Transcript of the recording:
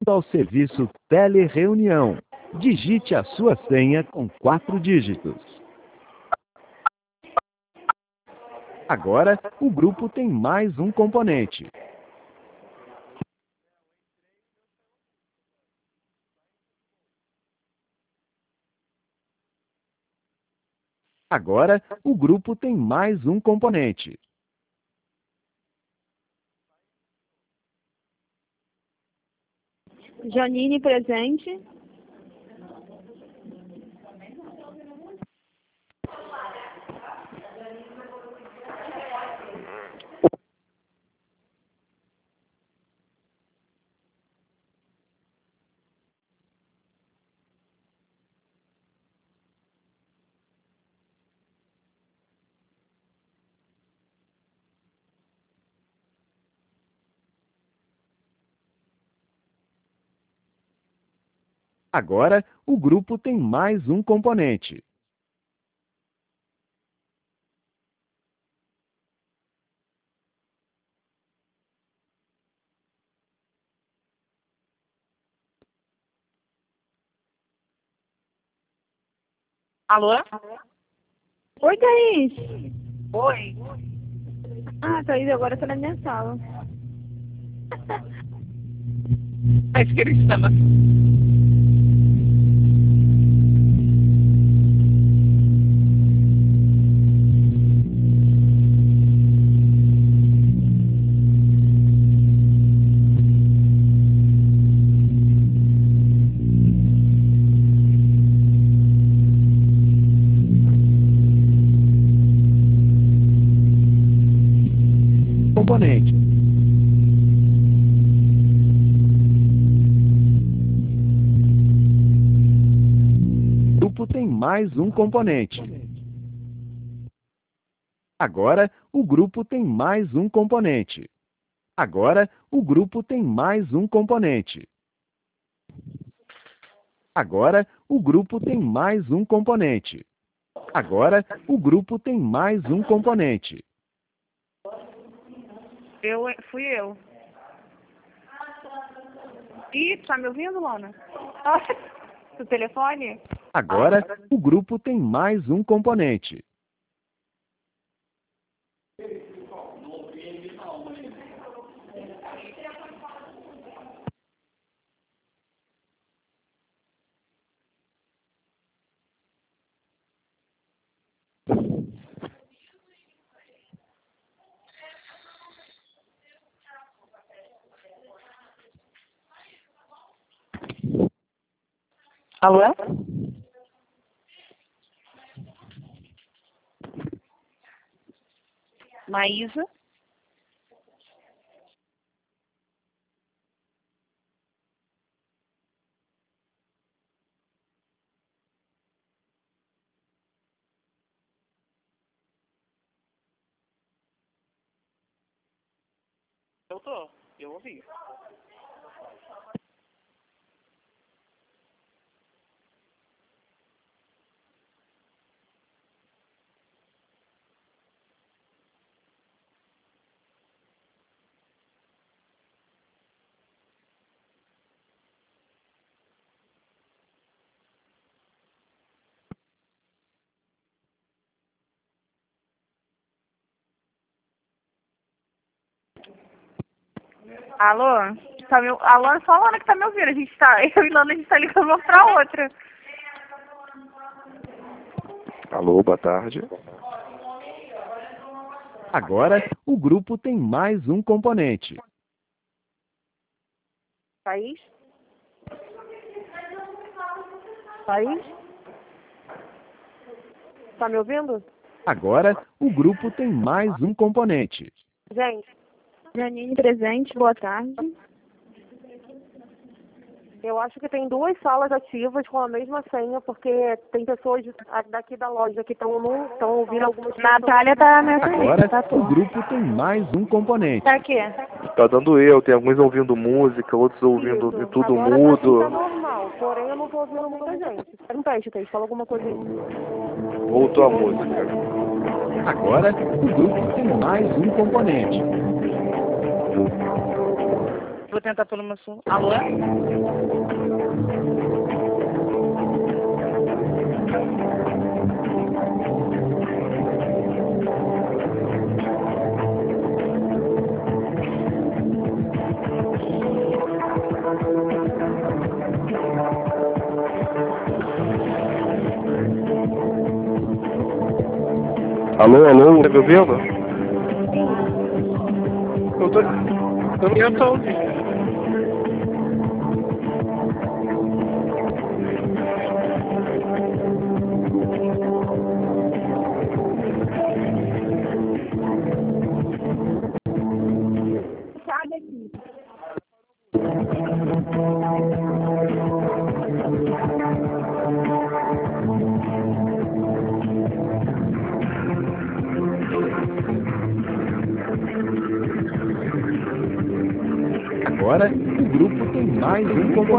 Ao serviço Telereunião. Digite a sua senha com 4 dígitos. Agora, o grupo tem mais um componente. Agora, o grupo tem mais um componente. Janine presente. Agora, o grupo tem mais um componente. Alô? Oi, Thaís. Oi. Ah, Thaís, agora tá na minha sala. A esquerda estava. Componente. O grupo tem mais um componente. Agora, o grupo tem mais um componente. Agora, o grupo tem mais um componente. Agora, o grupo tem mais um componente. Agora, o grupo tem mais um componente. Fui eu. Ih, tá me ouvindo, Lona? Do telefone? Agora, o grupo tem mais um componente. Alô? Maísa? Eu ouvi. Alô? Alô, só a Lona que tá me ouvindo. Eu e Lona, a gente tá ligando uma pra outra. Alô, boa tarde. Agora, o grupo tem mais um componente. Thaís? Thaís? Tá me ouvindo? Agora, o grupo tem mais um componente. Gente, Janine presente, boa tarde. eu acho que tem 2 salas ativas com a mesma senha, porque tem pessoas daqui da loja que estão ouvindo algumas pessoas. Natália tá nessa Agora, tá o grupo tem mais um componente. Tá aqui. Tá dando eu, tem alguns ouvindo música, outros ouvindo Isso. tudo Agora mudo. pra mim tá normal, porém eu não tô ouvindo muita gente. Espera um teste, Thaís, fala alguma coisa aí. Voltou a música. Agora, o grupo tem mais um componente. Vou tentar pelo meu som. Alô? Alô, alô, tá me ouvindo? Eu tô ouvindo. Sabe aqui. Agora, o grupo tem mais um componente.